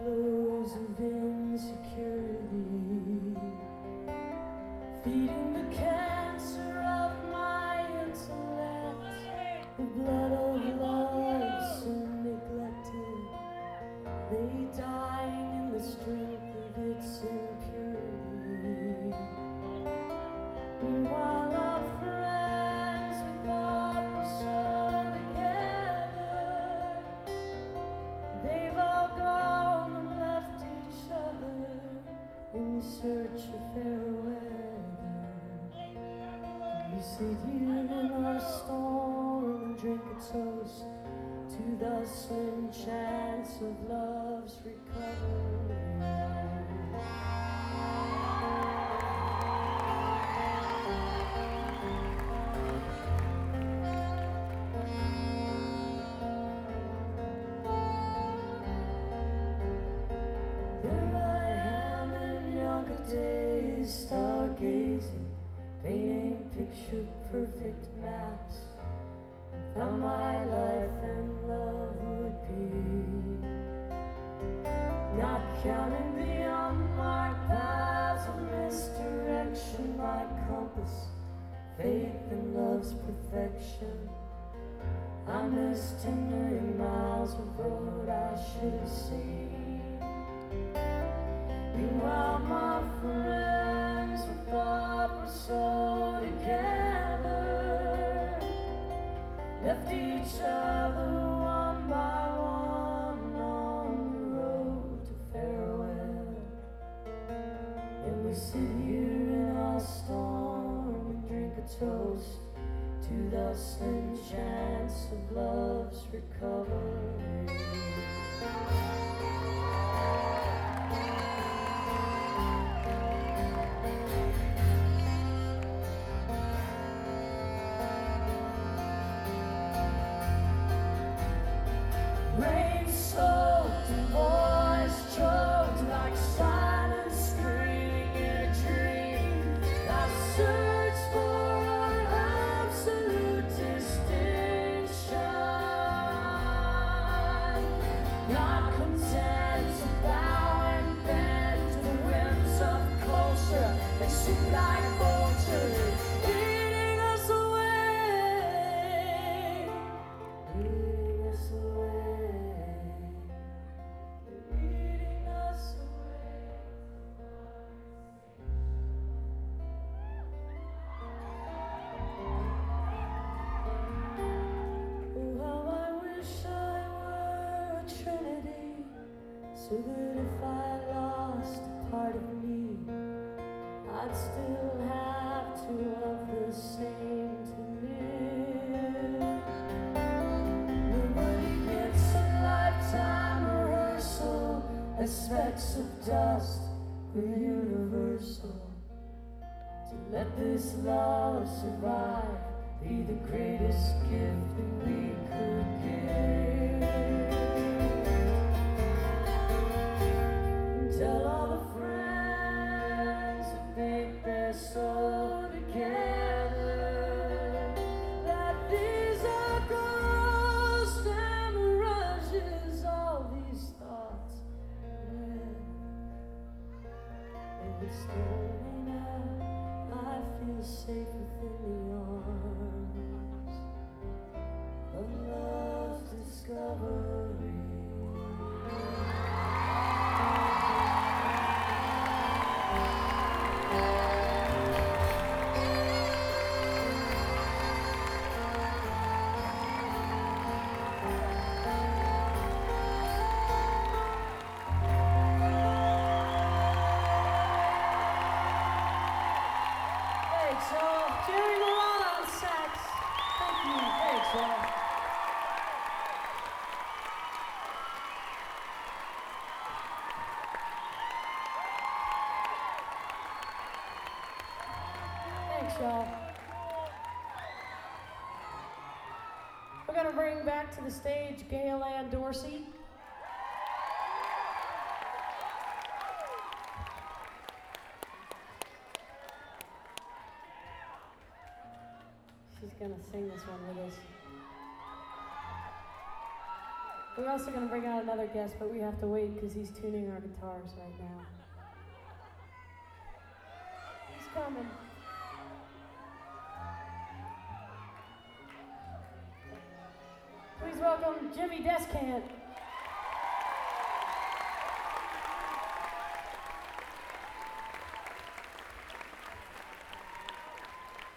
blows of insecurity, feeding the cancer of my intellect, the blood of love so neglected, lay dying in the strength of its impurity. Meanwhile our friends we thought were so together, they've all gone and left each other in search of fair weather. We sit here in our storm and drink a toast to the slim chance of love's recovery. There I am in younger days, stargazing, painting picture-perfect maps of how my life and love would be. Not counting the unmarked paths of misdirection, my compass, faith in love's perfection. I missed 10 million miles of road I should have seen. Meanwhile my friends we thought were so together, left each other one by one on the road to farewell. And we sit here in our storm and drink a toast to the slim chance of love's recovery. Rain-soaked and voice choked like silence screaming in a dream. I search for an absolute distinction, not content to bow and bend to the whims of culture that shoot like vultures, eating us away, eating us away. Eating us away. Oh, how I wish I were a trinity, so that if I lost a part of me, I'd still have two of the same to live. Nobody gets a lifetime rehearsal as specks of dust were universal. To let this love survive, be the greatest gift that we could give. And tell all the friends who think they're so together that these are ghosts and mirages, all these thoughts. It's storming out, I feel safe within the arms of love's discovery. Thanks, y'all. Jerry Milano on sax. Thank you. Thanks, y'all. Thanks, y'all. We're going to bring back to the stage Gail Ann Dorsey. She's gonna sing this one with us. We're also going to bring out another guest, but we have to wait because he's tuning our guitars right now. He's coming. Please welcome Jimmy Descant.